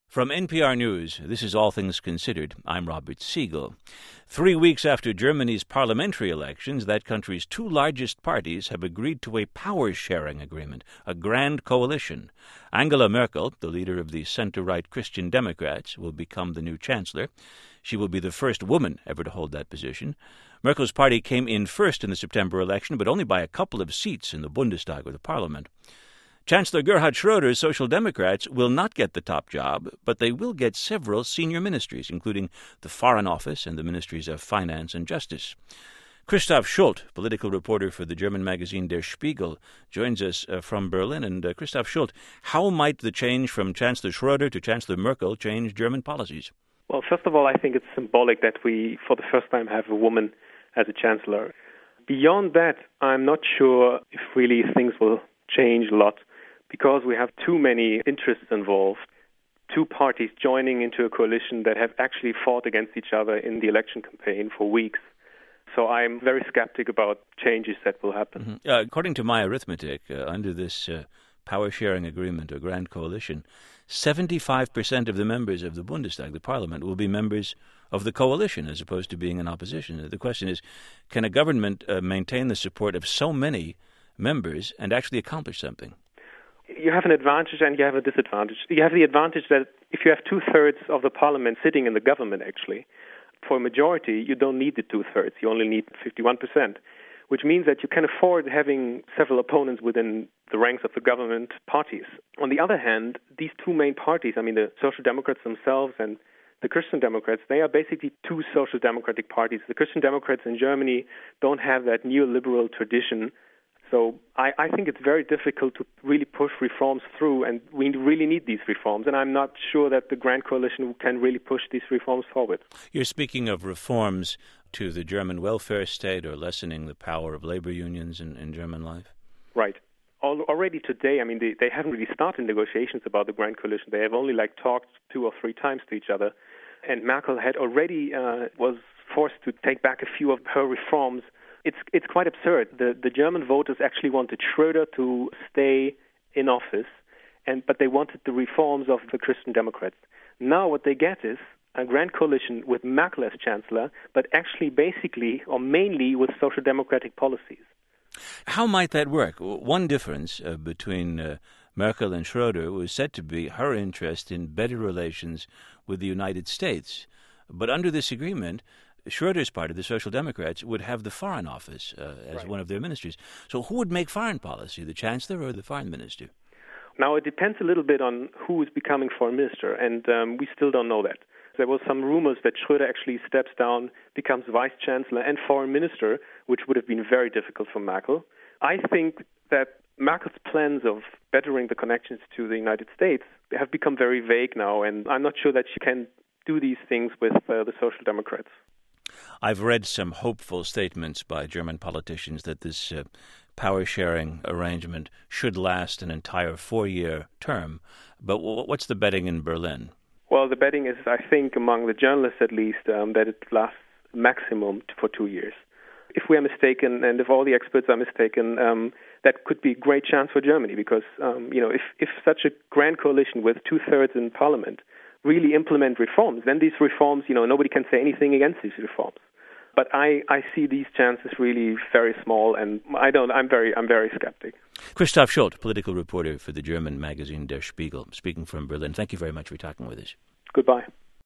From NPR News, this is All Things Considered. I'm Robert Siegel. 3 weeks after Germany's parliamentary elections, that country's two largest parties have agreed to a power-sharing agreement, a grand coalition. Angela Merkel, the leader of the center-right Christian Democrats, will become the new chancellor. She will be the first woman ever to hold that position. Merkel's party came in first in the September election, but only by a couple of seats in the Bundestag, or the parliament. Chancellor Gerhard Schröder's Social Democrats will not get the top job, but they will get several senior ministries, including the Foreign Office and the Ministries of Finance and Justice. Christoph Schult, political reporter for the German magazine Der Spiegel, joins us from Berlin. And Christoph Schult, how might the change from Chancellor Schröder to Chancellor Merkel change German policies? Well, first of all, I think it's symbolic that we, for the first time, have a woman as a chancellor. Beyond that, I'm not sure if really things will change a lot, because we have too many interests involved, two parties joining into a coalition that have actually fought against each other in the election campaign for weeks. So I'm very skeptic about changes that will happen. Mm-hmm. According to my arithmetic, under this power-sharing agreement or grand coalition, 75% of the members of the Bundestag, the parliament, will be members of the coalition as opposed to being in opposition. The question is, can a government maintain the support of so many members and actually accomplish something? You have an advantage and you have a disadvantage. You have the advantage that if you have two-thirds of the parliament sitting in the government, actually, for a majority, you don't need the two-thirds. You only need 51%, which means that you can afford having several opponents within the ranks of the government parties. On the other hand, these two main parties, the Social Democrats themselves and the Christian Democrats, they are basically two social democratic parties. The Christian Democrats in Germany don't have that neoliberal tradition. So I think it's very difficult to really push reforms through, and we really need these reforms. And I'm not sure that the Grand Coalition can really push these reforms forward. You're speaking of reforms to the German welfare state or lessening the power of labor unions in German life? Right. Already today, they haven't really started negotiations about the Grand Coalition. They have only talked 2 or 3 times to each other. And Merkel had already was forced to take back a few of her reforms. It's quite absurd. The German voters actually wanted Schröder to stay in office, but they wanted the reforms of the Christian Democrats. Now what they get is a grand coalition with Merkel as chancellor, but actually basically or mainly with social democratic policies. How might that work? One difference between Merkel and Schröder was said to be her interest in better relations with the United States. But under this agreement, Schröder's party, the Social Democrats, would have the Foreign Office as one of their ministries. So who would make foreign policy, the Chancellor or the Foreign Minister? Now, it depends a little bit on who is becoming Foreign Minister, and we still don't know that. There were some rumors that Schröder actually steps down, becomes Vice Chancellor and Foreign Minister, which would have been very difficult for Merkel. I think that Merkel's plans of bettering the connections to the United States have become very vague now, and I'm not sure that she can do these things with the Social Democrats. I've read some hopeful statements by German politicians that this power-sharing arrangement should last an entire 4-year term. But what's the betting in Berlin? Well, the betting is, I think, among the journalists at least, that it lasts maximum for 2 years. If we are mistaken, and if all the experts are mistaken, that could be a great chance for Germany because, if such a grand coalition with 2/3 in parliament really implement reforms, then these reforms, nobody can say anything against these reforms. But I see these chances really very small, and I'm very skeptic. Christoph Schult, political reporter for the German magazine Der Spiegel, speaking from Berlin. Thank you very much for talking with us. Goodbye.